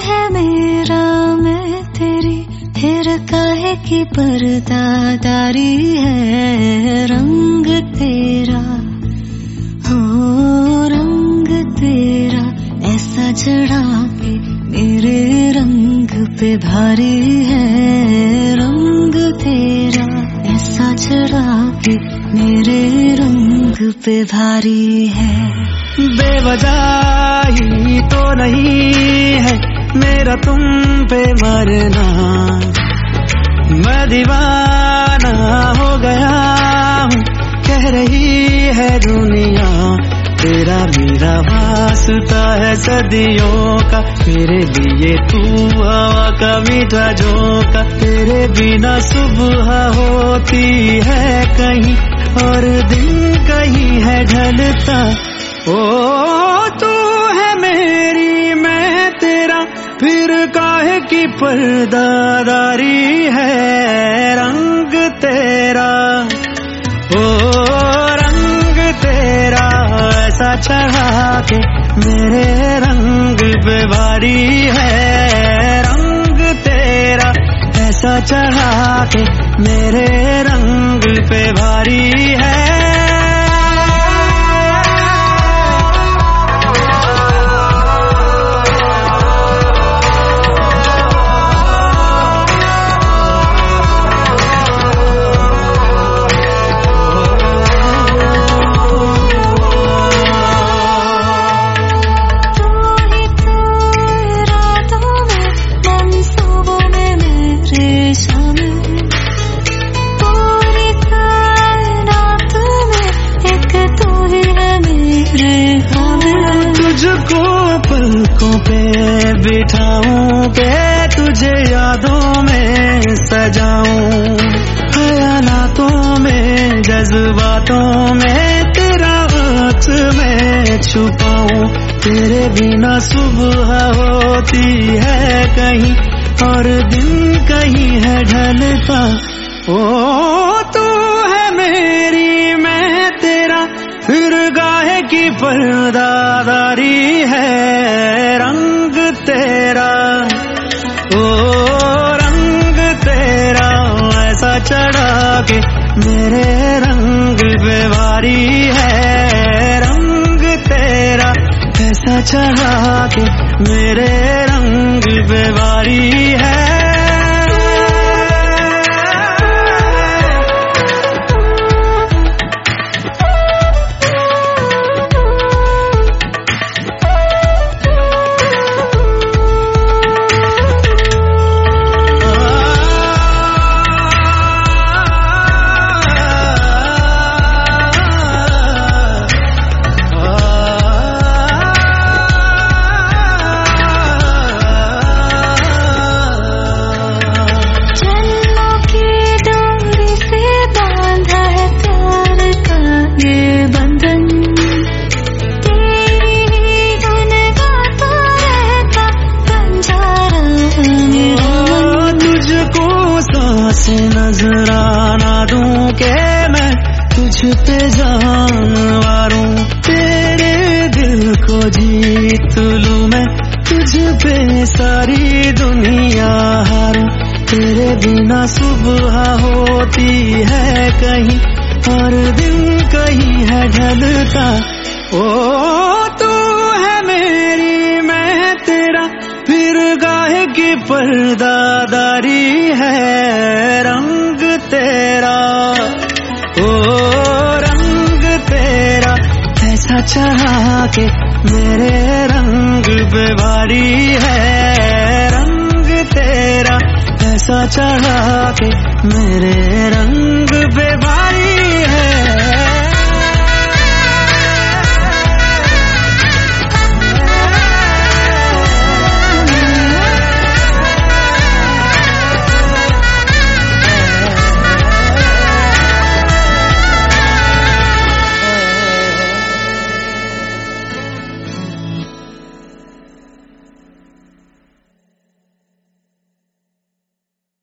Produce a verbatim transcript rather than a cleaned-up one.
है मेरा मैं तेरी, फिर काहे की पर्दादारी है। रंग तेरा हो रंग तेरा ऐसा चढ़ा के मेरे रंग पे भारी है। रंग तेरा ऐसा चढ़ा के मेरे रंग पे भारी है। बेवजह ही तो नहीं है मेरा तुम पे मरना, मैं दीवाना हो गया हूँ कह रही है दुनिया। तेरा मेरा वास्ता है सदियों का, मेरे लिए तू हवा का मीठा झोंका। तेरे बिना सुबह होती है कहीं और दिन कहीं है ढलता। ओ तू है मेरी मैं तेरा, फिर काहे की पर्दादारी है। रंग तेरा ओ रंग तेरा ऐसा चढ़ा के मेरे रंग पे भारी है। रंग तेरा ऐसा चढ़ा के मेरे रंग पे भारी है। तुझको पलकों पे बिठाऊं के तुझे यादों में सजाऊं, ख्यालातों में जज्बातों में तेरा हाथ में छुपाऊं। तेरे बिना सुबह होती है कहीं और दिन कहीं है ढलता। ओ तू है मेरी मैं तेरा, फिर गाहे की पर्दादारी है। रंग तेरा ओ रंग तेरा ऐसा चढ़ा के मेरे रंग पे भारी है। रंग तेरा ऐसा चढ़ा के मेरे रंग पे भारी है। नजराना दूं के मैं तुझ पे जानवारूं, तेरे दिल को जीत लूं मैं, तुझ पे सारी दुनिया हारूं। तेरे बिना सुबह होती है कहीं और दिन कहीं है ढलता। ओ तू है मेरी मैं तेरा, फिर गाहे की पर्दादारी है। रंग तेरा ओ रंग तेरा ऐसा चढ़ा के मेरे रंग पे भारी है। रंग तेरा ऐसा चढ़ा के मेरे रंग पे